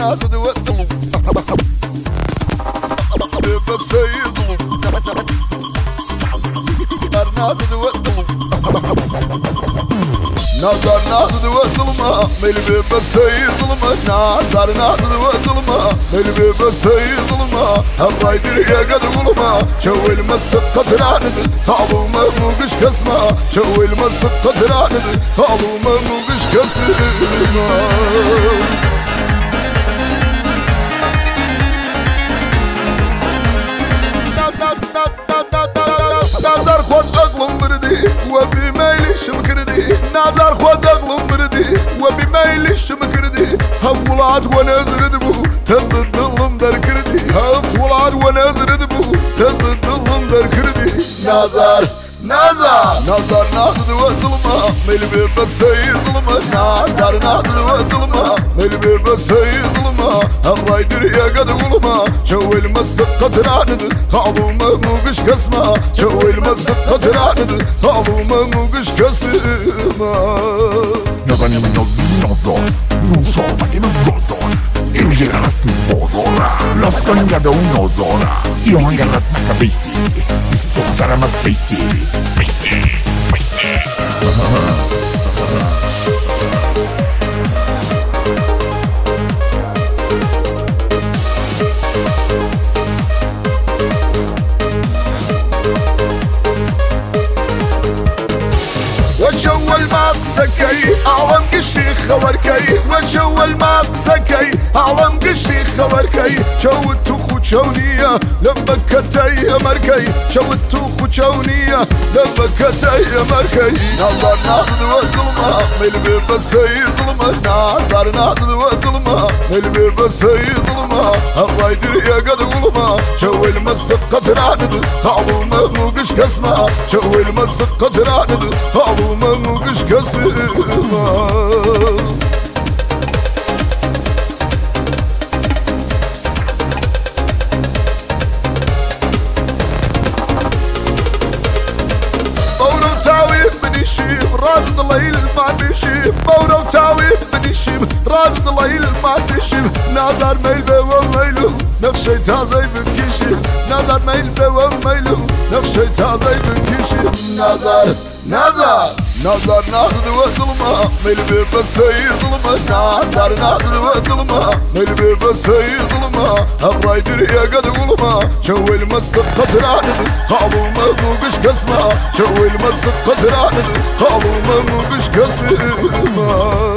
نازل وظلم بس يظلم نازل وظلم نازل نازل وظلمه ملبي بس يظلمه نازل نازل وظلمه ملبي بس يظلمه الرايدر يا قد ظلمه شو المسك قتلان طابو ما موقش كسمه شو المسك قتلان طابو ما موقش كسمه نازر خود اقلم بردي وفي ميلي شمكردي نازر خود اقلم بردي وفي ميلي شمكردي هفولاد وانا زردبو تزد ظلم در كردي هفولاد وانا زردبو تزد ظلم در كردي نازر نازر نازل وظلمه ملبي بس يظلمه نازر نازل وظلمه ملبي بس يظلمه الرايدر يا قد ظلمه شو المسك قتلان طابو ما موقش كسمه شو المسك قتلان طابو ما موقش كسمه نازني من نظر نوشا takiego gozor Ilgi rat mi pozora Lasagna da un'ozora Io anche rat na cabeça E softare ma face وجو المقسكي أعلم قشي خوركي وجو المقسكي أعلم قشي خوركي جو التوخو جونية لما كتاي مركي جو التوخو جونية لما كتاي مركي نظر ناخذ وظلمة ملبي بس يظلمه نظر ناخذ وظلمة ملبي بس يظلمه الرايدر يا قد ظلمه جو المسك قتلان طابو ما موقش كسمه جو المسك قتلان طابو ما موقش كسمه رازد الليل ما بيشيب بورا وتاوي بنيشيب رازد الليل ما بيشيب نظر ميل وميلو نقشي تازي بكيشي نظر ميل وميلو نقشي تازي بكيشي نظر ناخذ وظلمه ملبي بس يظلمه نازر ناخذ وظلمه ملبي بس يظلمه الرايدر يا قد ظلمه شو المسك قتلان طابو ما موقش كسمه شو المسك قتلان طابو ما موقش كسمه